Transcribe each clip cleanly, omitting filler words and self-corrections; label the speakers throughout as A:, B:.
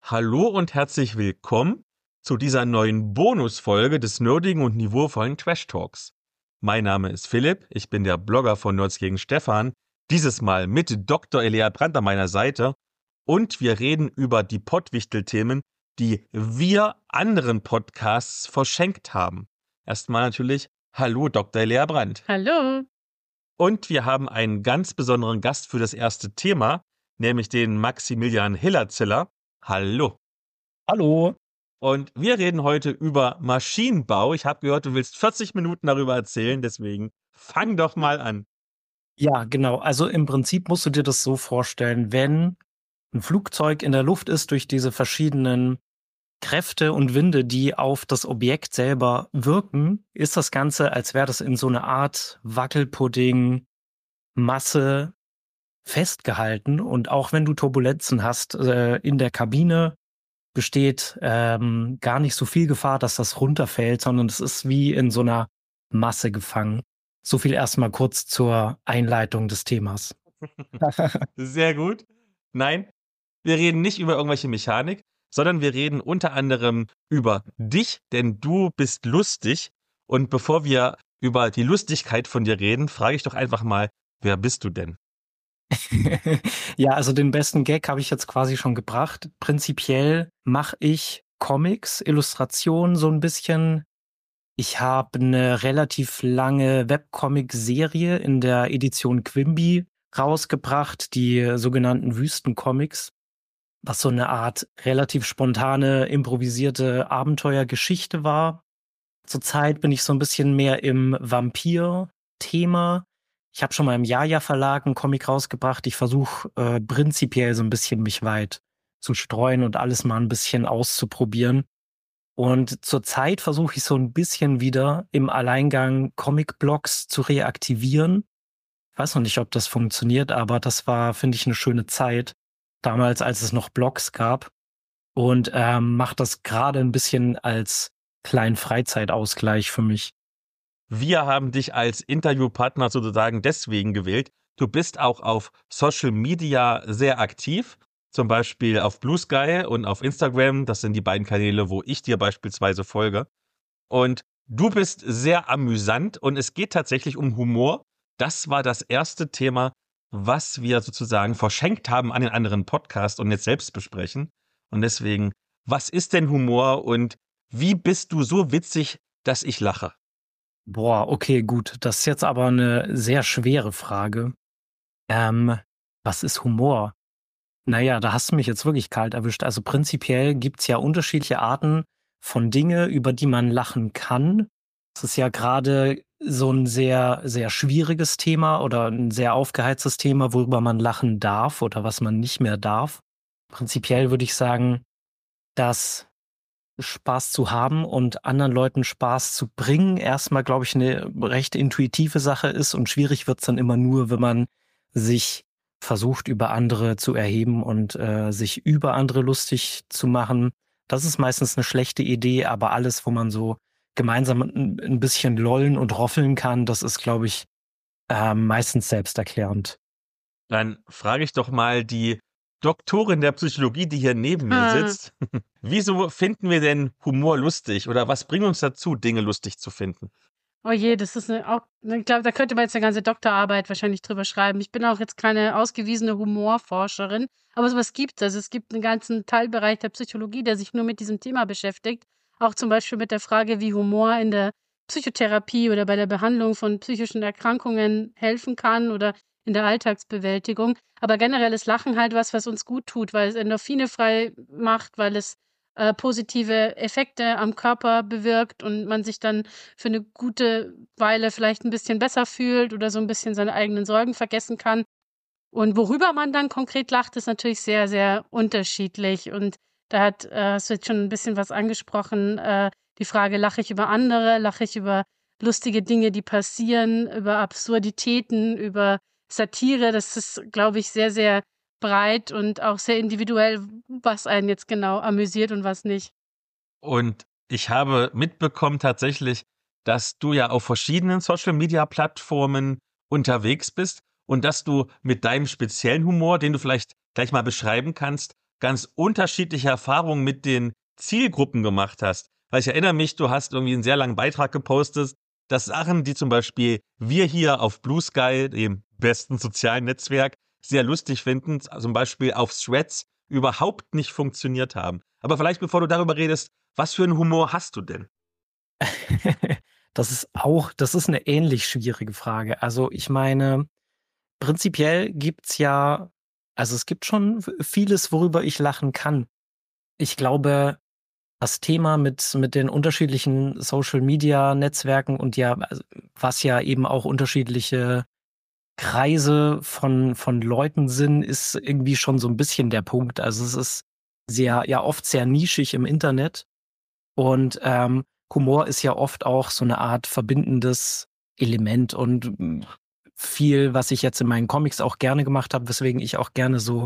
A: Hallo und herzlich willkommen zu dieser neuen Bonusfolge des nerdigen und niveauvollen Trash Talks. Mein Name ist Philipp, ich bin der Blogger von Nerds gegen Stefan, dieses Mal mit Dr. Elea Brandt an meiner Seite und wir reden über die Pottwichtel-Themen, die wir anderen Podcasts verschenkt haben. Erstmal natürlich Hallo Dr. Elea Brandt.
B: Hallo.
A: Und wir haben einen ganz besonderen Gast für das erste Thema, nämlich den Maximilian Hillerziller. Hallo.
C: Hallo.
A: Und wir reden heute über Maschinenbau. Ich habe gehört, du willst 40 Minuten darüber erzählen, deswegen fang doch mal an.
C: Ja, genau. Also im Prinzip musst du dir das so vorstellen, wenn ein Flugzeug in der Luft ist durch diese verschiedenen Kräfte und Winde, die auf das Objekt selber wirken, ist das Ganze, als wäre das in so eine Art Wackelpudding Masse festgehalten. Und auch wenn du Turbulenzen hast in der Kabine, besteht gar nicht so viel Gefahr, dass das runterfällt, sondern es ist wie in so einer Masse gefangen. So viel erstmal kurz zur Einleitung des Themas.
A: Sehr gut. Nein, wir reden nicht über irgendwelche Mechanik, sondern wir reden unter anderem über dich, denn du bist lustig. Und bevor wir über die Lustigkeit von dir reden, frage ich doch einfach mal, wer bist du denn?
C: Ja, also den besten Gag habe ich jetzt quasi schon gebracht. Prinzipiell mache ich Comics, Illustrationen so ein bisschen. Ich habe eine relativ lange Webcomic-Serie in der Edition Quimby rausgebracht, die sogenannten Wüstencomics, was so eine Art relativ spontane, improvisierte Abenteuergeschichte war. Zurzeit bin ich so ein bisschen mehr im Vampir-Thema. Ich habe schon mal im Jaja Verlag einen Comic rausgebracht. Ich versuche prinzipiell so ein bisschen mich weit zu streuen und alles mal ein bisschen auszuprobieren. Und zurzeit versuche ich so ein bisschen wieder im Alleingang Comic-Blogs zu reaktivieren. Ich weiß noch nicht, ob das funktioniert, aber das war, finde ich, eine schöne Zeit. Damals, als es noch Blogs gab. Und mache das gerade ein bisschen als kleinen Freizeitausgleich für mich.
A: Wir haben dich als Interviewpartner sozusagen deswegen gewählt. Du bist auch auf Social Media sehr aktiv, zum Beispiel auf Blue Sky und auf Instagram. Das sind die beiden Kanäle, wo ich dir beispielsweise folge. Und du bist sehr amüsant und es geht tatsächlich um Humor. Das war das erste Thema, was wir sozusagen verschenkt haben an den anderen Podcast und jetzt selbst besprechen. Und deswegen, was ist denn Humor und wie bist du so witzig, dass ich lache?
C: Boah, okay, gut. Das ist jetzt aber eine sehr schwere Frage. Was ist Humor? Naja, da hast du mich jetzt wirklich kalt erwischt. Also prinzipiell gibt's ja unterschiedliche Arten von Dinge, über die man lachen kann. Es ist ja gerade so ein sehr, sehr schwieriges Thema oder ein sehr aufgeheiztes Thema, worüber man lachen darf oder was man nicht mehr darf. Prinzipiell würde ich sagen, dass Spaß zu haben und anderen Leuten Spaß zu bringen, erstmal, glaube ich, eine recht intuitive Sache ist und schwierig wird's dann immer nur, wenn man sich versucht, über andere zu erheben und sich über andere lustig zu machen. Das ist meistens eine schlechte Idee, aber alles, wo man so gemeinsam ein bisschen lollen und roffeln kann, das ist, glaube ich, meistens selbsterklärend.
A: Dann frage ich doch mal die Doktorin der Psychologie, die hier neben mir sitzt. Wieso finden wir denn Humor lustig oder was bringt uns dazu, Dinge lustig zu finden?
B: Oh je, das ist ich glaube, da könnte man jetzt eine ganze Doktorarbeit wahrscheinlich drüber schreiben. Ich bin auch jetzt keine ausgewiesene Humorforscherin, aber sowas gibt es. Es gibt einen ganzen Teilbereich der Psychologie, der sich nur mit diesem Thema beschäftigt. Auch zum Beispiel mit der Frage, wie Humor in der Psychotherapie oder bei der Behandlung von psychischen Erkrankungen helfen kann oder in der Alltagsbewältigung. Aber generell ist Lachen halt was uns gut tut, weil es Endorphine frei macht, weil es positive Effekte am Körper bewirkt und man sich dann für eine gute Weile vielleicht ein bisschen besser fühlt oder so ein bisschen seine eigenen Sorgen vergessen kann. Und worüber man dann konkret lacht, ist natürlich sehr, sehr unterschiedlich. Und da hast du jetzt schon ein bisschen was angesprochen, die Frage: Lache ich über andere? Lache ich über lustige Dinge, die passieren, über Absurditäten, über Satire? Das ist, glaube ich, sehr, sehr breit und auch sehr individuell, was einen jetzt genau amüsiert und was nicht.
A: Und ich habe mitbekommen tatsächlich, dass du ja auf verschiedenen Social-Media-Plattformen unterwegs bist und dass du mit deinem speziellen Humor, den du vielleicht gleich mal beschreiben kannst, ganz unterschiedliche Erfahrungen mit den Zielgruppen gemacht hast. Weil ich erinnere mich, du hast irgendwie einen sehr langen Beitrag gepostet, dass Sachen, die zum Beispiel wir hier auf Blue Sky, dem besten sozialen Netzwerk, sehr lustig finden, zum Beispiel auf Threads, überhaupt nicht funktioniert haben. Aber vielleicht, bevor du darüber redest, was für einen Humor hast du denn?
C: Das ist eine ähnlich schwierige Frage. Also ich meine, prinzipiell also es gibt schon vieles, worüber ich lachen kann. Ich glaube, das Thema mit den unterschiedlichen Social-Media-Netzwerken und also, was ja eben auch unterschiedliche Kreise von Leuten sind, ist irgendwie schon so ein bisschen der Punkt. Also es ist oft sehr nischig im Internet und Humor ist ja oft auch so eine Art verbindendes Element und viel, was ich jetzt in meinen Comics auch gerne gemacht habe, weswegen ich auch gerne so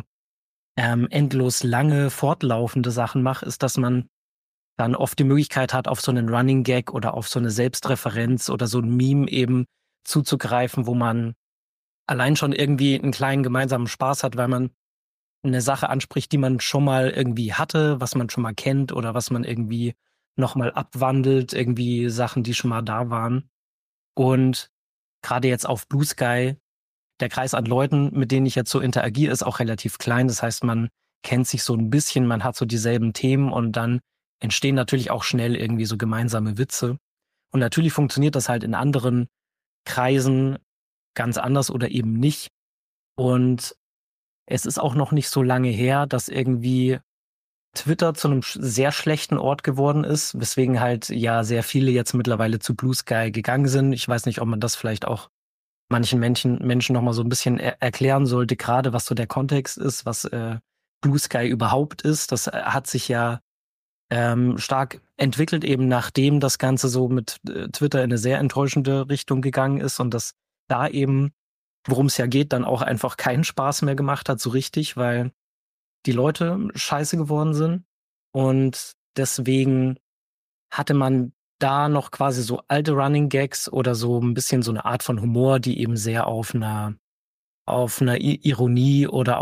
C: endlos lange fortlaufende Sachen mache, ist, dass man dann oft die Möglichkeit hat, auf so einen Running Gag oder auf so eine Selbstreferenz oder so ein Meme eben zuzugreifen, wo man allein schon irgendwie einen kleinen gemeinsamen Spaß hat, weil man eine Sache anspricht, die man schon mal irgendwie hatte, was man schon mal kennt oder was man irgendwie noch mal abwandelt, irgendwie Sachen, die schon mal da waren. Und gerade jetzt auf Blue Sky, der Kreis an Leuten, mit denen ich jetzt so interagiere, ist auch relativ klein. Das heißt, man kennt sich so ein bisschen, man hat so dieselben Themen und dann entstehen natürlich auch schnell irgendwie so gemeinsame Witze. Und natürlich funktioniert das halt in anderen Kreisen ganz anders oder eben nicht. Und es ist auch noch nicht so lange her, dass irgendwie Twitter zu einem sehr schlechten Ort geworden ist, weswegen halt ja sehr viele jetzt mittlerweile zu Blue Sky gegangen sind. Ich weiß nicht, ob man das vielleicht auch manchen Menschen noch mal so ein bisschen erklären sollte, gerade was so der Kontext ist, was Blue Sky überhaupt ist. Das hat sich ja stark entwickelt, eben nachdem das Ganze so mit Twitter in eine sehr enttäuschende Richtung gegangen ist und das da eben, worum es ja geht, dann auch einfach keinen Spaß mehr gemacht hat, so richtig, weil die Leute scheiße geworden sind. Und deswegen hatte man da noch quasi so alte Running Gags oder so ein bisschen so eine Art von Humor, die eben sehr auf einer Ironie oder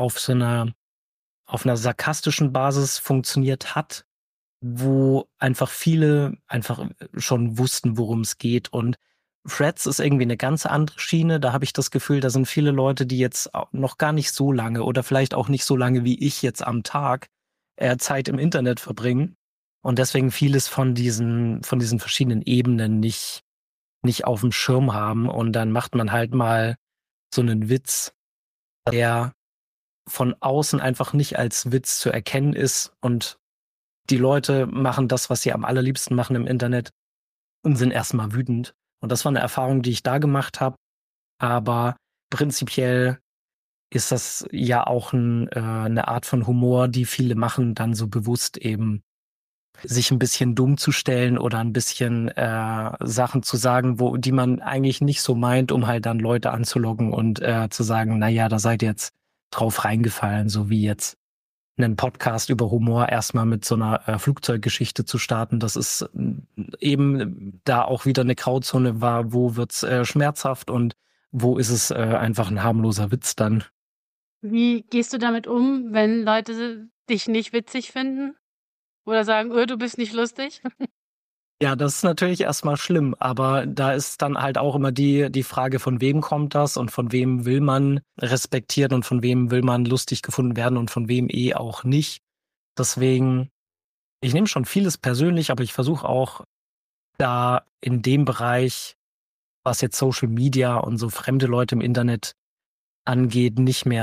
C: auf einer sarkastischen Basis funktioniert hat, wo einfach viele einfach schon wussten, worum es geht. Und Threads ist irgendwie eine ganz andere Schiene. Da habe ich das Gefühl, da sind viele Leute, die jetzt noch gar nicht so lange oder vielleicht auch nicht so lange wie ich jetzt am Tag Zeit im Internet verbringen und deswegen vieles von diesen verschiedenen Ebenen nicht auf dem Schirm haben. Und dann macht man halt mal so einen Witz, der von außen einfach nicht als Witz zu erkennen ist und die Leute machen das, was sie am allerliebsten machen im Internet und sind erstmal wütend. Und das war eine Erfahrung, die ich da gemacht habe. Aber prinzipiell ist das ja auch eine Art von Humor, die viele machen, dann so bewusst eben sich ein bisschen dumm zu stellen oder ein bisschen Sachen zu sagen, die man eigentlich nicht so meint, um halt dann Leute anzulocken und zu sagen, naja, da seid ihr jetzt drauf reingefallen, so wie jetzt einen Podcast über Humor erstmal mit so einer Flugzeuggeschichte zu starten. Das ist eben da auch wieder eine Grauzone war, wo wird's schmerzhaft und wo ist es einfach ein harmloser Witz dann.
B: Wie gehst du damit um, wenn Leute dich nicht witzig finden? Oder sagen: du bist nicht lustig?“
C: Ja, das ist natürlich erstmal schlimm, aber da ist dann halt auch immer die Frage, von wem kommt das und von wem will man respektieren und von wem will man lustig gefunden werden und von wem auch nicht. Deswegen, ich nehme schon vieles persönlich, aber ich versuche auch da in dem Bereich, was jetzt Social Media und so fremde Leute im Internet angeht,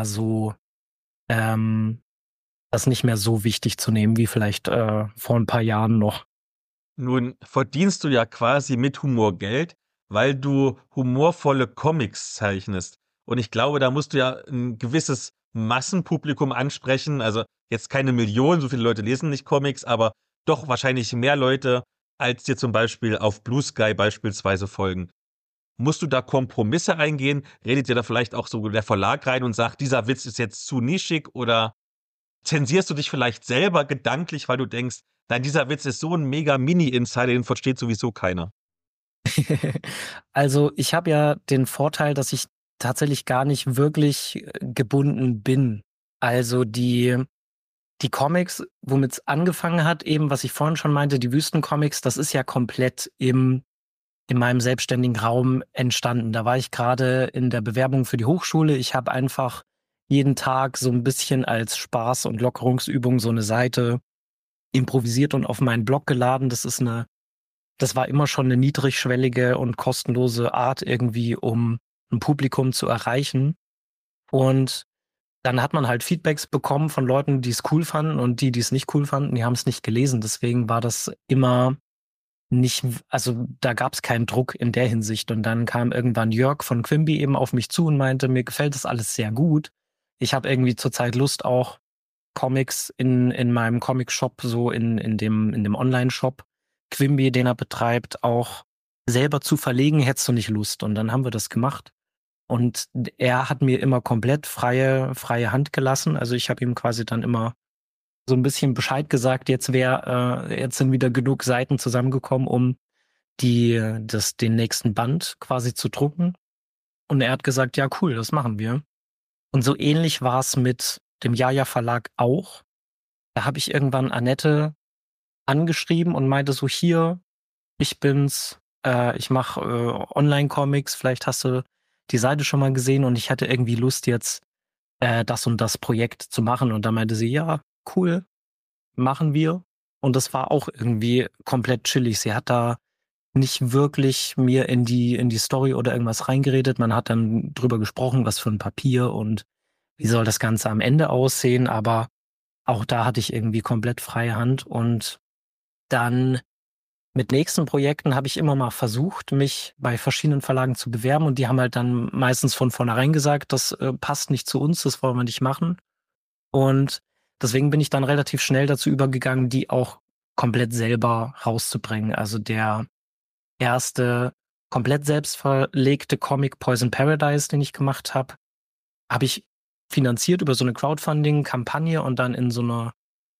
C: ähm, das nicht mehr so wichtig zu nehmen, wie vielleicht vor ein paar Jahren noch.
A: Nun verdienst du ja quasi mit Humor Geld, weil du humorvolle Comics zeichnest. Und ich glaube, da musst du ja ein gewisses Massenpublikum ansprechen. Also jetzt keine Millionen, so viele Leute lesen nicht Comics, aber doch wahrscheinlich mehr Leute, als dir zum Beispiel auf Blue Sky beispielsweise folgen. Musst du da Kompromisse eingehen? Redet dir da vielleicht auch so der Verlag rein und sagt, dieser Witz ist jetzt zu nischig? Oder zensierst du dich vielleicht selber gedanklich, weil du denkst, nein, dieser Witz ist so ein mega Mini-Insider, den versteht sowieso keiner?
C: Also ich habe ja den Vorteil, dass ich tatsächlich gar nicht wirklich gebunden bin. Also Die Comics, womit es angefangen hat, eben, was ich vorhin schon meinte, die Wüstencomics, das ist ja komplett in meinem selbstständigen Raum entstanden. Da war ich gerade in der Bewerbung für die Hochschule. Ich habe einfach jeden Tag so ein bisschen als Spaß- und Lockerungsübung so eine Seite improvisiert und auf meinen Blog geladen. Das war immer schon eine niedrigschwellige und kostenlose Art irgendwie, um ein Publikum zu erreichen. Und dann hat man halt Feedbacks bekommen von Leuten, die es cool fanden, und die es nicht cool fanden, die haben es nicht gelesen. Deswegen war das immer nicht, also da gab es keinen Druck in der Hinsicht. Und dann kam irgendwann Jörg von Quimby eben auf mich zu und meinte, mir gefällt das alles sehr gut. Ich habe irgendwie zurzeit Lust, auch Comics in meinem Comic-Shop, so in dem Online-Shop Quimby, den er betreibt, auch selber zu verlegen. Hättest du nicht Lust? Und dann haben wir das gemacht. Und er hat mir immer komplett freie Hand gelassen. Also ich habe ihm quasi dann immer so ein bisschen Bescheid gesagt, jetzt sind wieder genug Seiten zusammengekommen, um den nächsten Band quasi zu drucken. Und er hat gesagt, ja cool, das machen wir. Und so ähnlich war es mit dem Jaja Verlag auch. Da habe ich irgendwann Annette angeschrieben und meinte so, hier, ich bin's, ich mache Online-Comics, vielleicht hast du die Seite schon mal gesehen, und ich hatte irgendwie Lust jetzt das und das Projekt zu machen. Und da meinte sie, ja, cool, machen wir. Und das war auch irgendwie komplett chillig. Sie hat da nicht wirklich mir in die Story oder irgendwas reingeredet. Man hat dann drüber gesprochen, was für ein Papier und wie soll das Ganze am Ende aussehen. Aber auch da hatte ich irgendwie komplett freie Hand. Und dann mit nächsten Projekten habe ich immer mal versucht, mich bei verschiedenen Verlagen zu bewerben, und die haben halt dann meistens von vornherein gesagt, das passt nicht zu uns, das wollen wir nicht machen. Und deswegen bin ich dann relativ schnell dazu übergegangen, die auch komplett selber rauszubringen. Also der erste komplett selbst verlegte Comic Poison Paradise, den ich gemacht habe ich finanziert über so eine Crowdfunding-Kampagne, und dann in so einer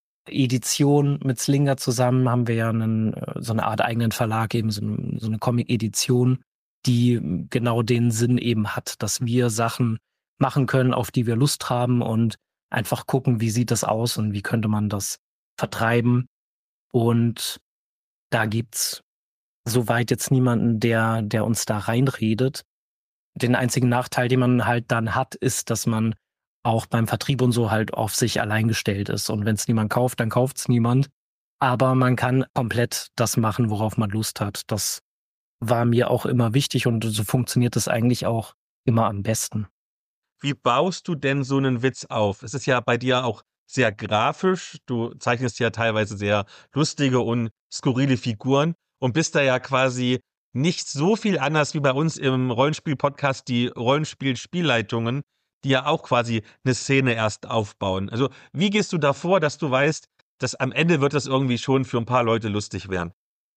C: Edition mit Slinger zusammen haben wir ja so eine Art eigenen Verlag, eben so eine Comic-Edition, die genau den Sinn eben hat, dass wir Sachen machen können, auf die wir Lust haben, und einfach gucken, wie sieht das aus und wie könnte man das vertreiben. Und da gibt's soweit jetzt niemanden, der uns da reinredet. Den einzigen Nachteil, den man halt dann hat, ist, dass man auch beim Vertrieb und so halt auf sich allein gestellt ist. Und wenn es niemand kauft, dann kauft es niemand. Aber man kann komplett das machen, worauf man Lust hat. Das war mir auch immer wichtig, und so funktioniert es eigentlich auch immer am besten.
A: Wie baust du denn so einen Witz auf? Es ist ja bei dir auch sehr grafisch. Du zeichnest ja teilweise sehr lustige und skurrile Figuren und bist da ja quasi nicht so viel anders wie bei uns im Rollenspiel-Podcast, die Rollenspiel-Spielleitungen, die ja auch quasi eine Szene erst aufbauen. Also, wie gehst du da vor, dass du weißt, dass am Ende wird das irgendwie schon für ein paar Leute lustig werden?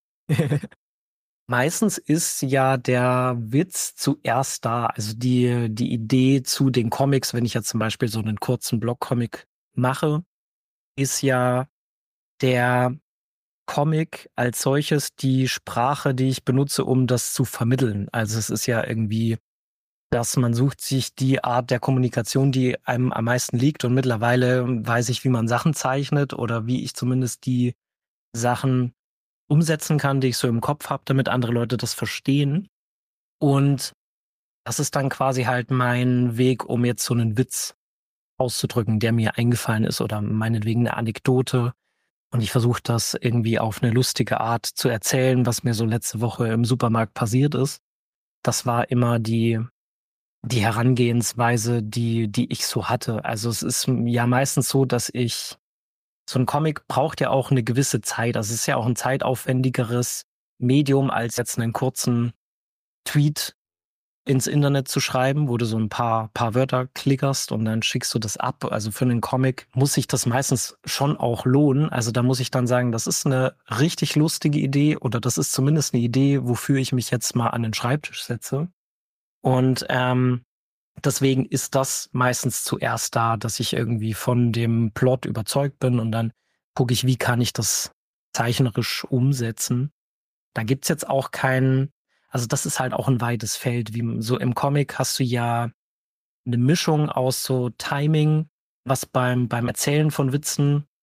C: Meistens ist ja der Witz zuerst da. Also die Idee zu den Comics, wenn ich jetzt zum Beispiel so einen kurzen Blog-Comic mache, ist ja der Comic als solches die Sprache, die ich benutze, um das zu vermitteln. Also es ist ja irgendwie, dass man sucht sich die Art der Kommunikation, die einem am meisten liegt. Und mittlerweile weiß ich, wie man Sachen zeichnet, oder wie ich zumindest die Sachen umsetzen kann, die ich so im Kopf habe, damit andere Leute das verstehen. Und das ist dann quasi halt mein Weg, um jetzt so einen Witz auszudrücken, der mir eingefallen ist, oder meinetwegen eine Anekdote. Und ich versuche das irgendwie auf eine lustige Art zu erzählen, was mir so letzte Woche im Supermarkt passiert ist. Das war immer die Herangehensweise, die ich so hatte. Also es ist ja meistens so, dass so ein Comic braucht ja auch eine gewisse Zeit. Also es ist ja auch ein zeitaufwendigeres Medium, als jetzt einen kurzen Tweet ins Internet zu schreiben, wo du so ein paar Wörter klickerst und dann schickst du das ab. Also für einen Comic muss sich das meistens schon auch lohnen. Also da muss ich dann sagen, das ist eine richtig lustige Idee, oder das ist zumindest eine Idee, wofür ich mich jetzt mal an den Schreibtisch setze. Und deswegen ist das meistens zuerst da, dass ich irgendwie von dem Plot überzeugt bin, und dann gucke ich, wie kann ich das zeichnerisch umsetzen. Da gibt's jetzt auch also das ist halt auch ein weites Feld. Wie so im Comic hast du ja eine Mischung aus so Timing, was beim Erzählen von Witzen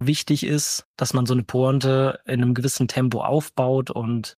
C: wichtig ist, dass man so eine Pointe in einem gewissen Tempo aufbaut und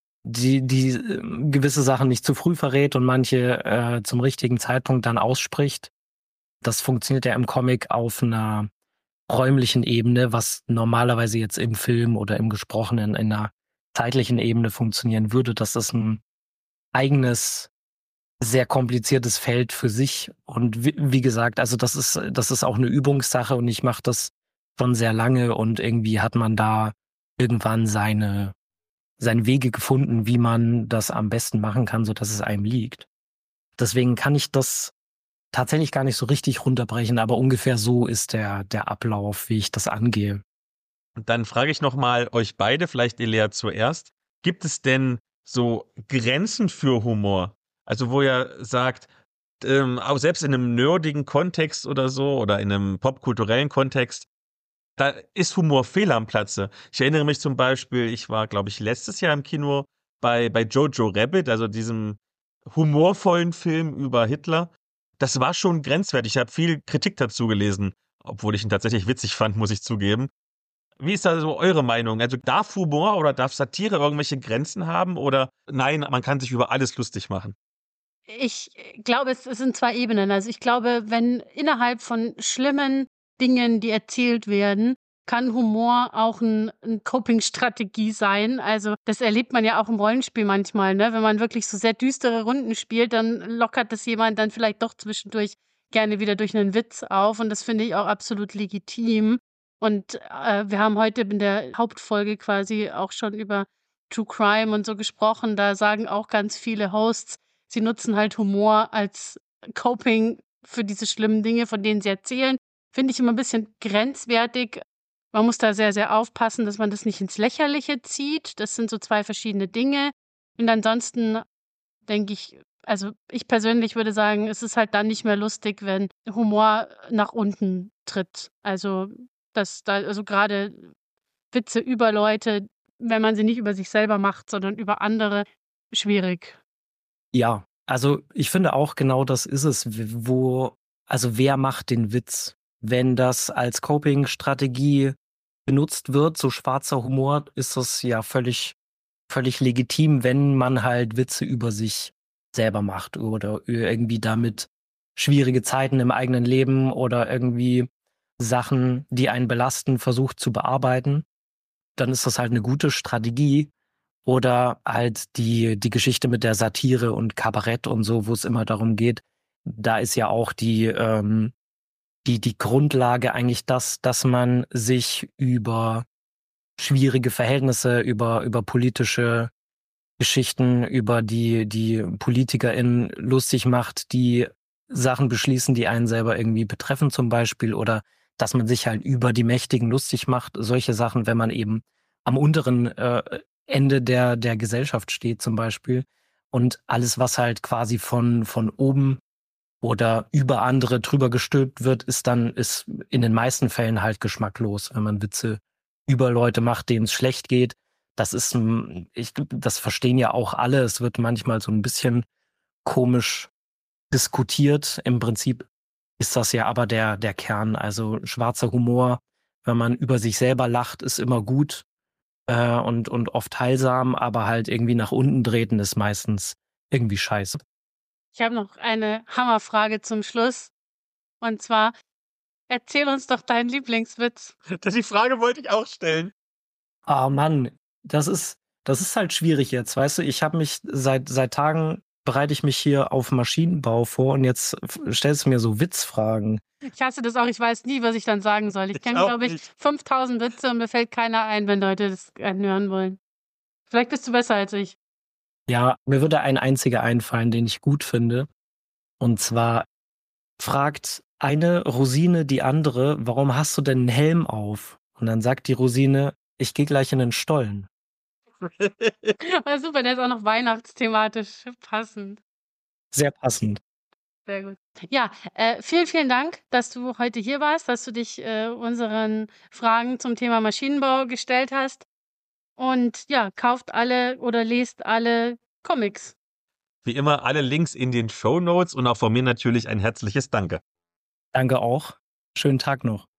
C: die gewisse Sachen nicht zu früh verrät und manche zum richtigen Zeitpunkt dann ausspricht. Das funktioniert ja im Comic auf einer räumlichen Ebene, was normalerweise jetzt im Film oder im Gesprochenen in einer zeitlichen Ebene funktionieren würde. Das ist ein eigenes, sehr kompliziertes Feld für sich. Und wie gesagt, also das ist auch eine Übungssache und ich mache das schon sehr lange und irgendwie hat man da irgendwann seine Wege gefunden, wie man das am besten machen kann, sodass es einem liegt. Deswegen kann ich das tatsächlich gar nicht so richtig runterbrechen, aber ungefähr so ist der Ablauf, wie ich das angehe.
A: Und dann frage ich nochmal euch beide, vielleicht Elea zuerst. Gibt es denn so Grenzen für Humor? Also wo ihr sagt, auch selbst in einem nerdigen Kontext oder so oder in einem popkulturellen Kontext, da ist Humor fehl am Platze. Ich erinnere mich zum Beispiel, ich war, glaube ich, letztes Jahr im Kino bei Jojo Rabbit, also diesem humorvollen Film über Hitler. Das war schon grenzwertig. Ich habe viel Kritik dazu gelesen, obwohl ich ihn tatsächlich witzig fand, muss ich zugeben. Wie ist da so eure Meinung? Also darf Humor oder darf Satire irgendwelche Grenzen haben oder nein, man kann sich über alles lustig machen?
B: Ich glaube, es sind 2 Ebenen. Also, ich glaube, wenn innerhalb von schlimmen Dingen, die erzählt werden, kann Humor auch 'n Coping-Strategie sein. Also, das erlebt man ja auch im Rollenspiel manchmal, ne? Wenn man wirklich so sehr düstere Runden spielt, dann lockert das jemand dann vielleicht doch zwischendurch gerne wieder durch einen Witz auf und das finde ich auch absolut legitim. Und, wir haben heute in der Hauptfolge quasi auch schon über True Crime und so gesprochen. Da sagen auch ganz viele Hosts, sie nutzen halt Humor als Coping für diese schlimmen Dinge, von denen sie erzählen. Finde ich immer ein bisschen grenzwertig. Man muss da sehr, sehr aufpassen, dass man das nicht ins Lächerliche zieht. Das sind so 2 verschiedene Dinge. Und ansonsten denke ich, also, ich persönlich würde sagen, es ist halt dann nicht mehr lustig, wenn Humor nach unten tritt. Also, grade Witze über Leute, wenn man sie nicht über sich selber macht, sondern über andere, schwierig.
C: Ja, also ich finde auch genau das ist es, also wer macht den Witz? Wenn das als Coping-Strategie benutzt wird, so schwarzer Humor, ist das ja völlig legitim, wenn man halt Witze über sich selber macht oder irgendwie damit schwierige Zeiten im eigenen Leben oder irgendwie Sachen, die einen belasten, versucht zu bearbeiten. Dann ist das halt eine gute Strategie. Oder halt die Geschichte mit der Satire und Kabarett und so, wo es immer darum geht, da ist ja auch die Grundlage eigentlich das, dass man sich über schwierige Verhältnisse, über politische Geschichten, über die PolitikerInnen lustig macht, die Sachen beschließen, die einen selber irgendwie betreffen zum Beispiel, oder dass man sich halt über die Mächtigen lustig macht. Solche Sachen, wenn man eben am unteren Ende der Gesellschaft steht zum Beispiel. Und alles, was halt quasi von oben oder über andere drüber gestülpt wird, ist in den meisten Fällen halt geschmacklos, wenn man Witze über Leute macht, denen es schlecht geht. Das verstehen ja auch alle. Es wird manchmal so ein bisschen komisch diskutiert. Im Prinzip ist das ja aber der Kern. Also schwarzer Humor, wenn man über sich selber lacht, ist immer gut und oft heilsam, aber halt irgendwie nach unten treten ist meistens irgendwie scheiße.
B: Ich habe noch eine Hammerfrage zum Schluss. Und zwar, erzähl uns doch deinen Lieblingswitz.
A: Die Frage wollte ich auch stellen.
C: Ah Mann, das ist halt schwierig jetzt, weißt du? Ich habe mich seit Tagen bereite ich mich hier auf Maschinenbau vor und jetzt stellst du mir so Witzfragen.
B: Ich hasse das auch, ich weiß nie, was ich dann sagen soll. Ich kenne,
A: auch
B: glaube ich,
A: nicht.
B: 5000 Witze und mir fällt keiner ein, wenn Leute das hören wollen. Vielleicht bist du besser als ich.
C: Ja, mir würde ein einziger einfallen, den ich gut finde. Und zwar fragt eine Rosine die andere: „Warum hast du denn 'n Helm auf?“ Und dann sagt die Rosine: „Ich gehe gleich in den Stollen.“
B: Aber super, der ist auch noch weihnachtsthematisch passend.
C: Sehr passend.
B: Sehr gut. Ja, vielen, vielen Dank, dass du heute hier warst, dass du dich, unseren Fragen zum Thema Maschinenbau gestellt hast. Und ja, kauft alle oder lest alle Comics.
A: Wie immer alle Links in den Shownotes und auch von mir natürlich ein herzliches Danke.
C: Danke auch. Schönen Tag noch.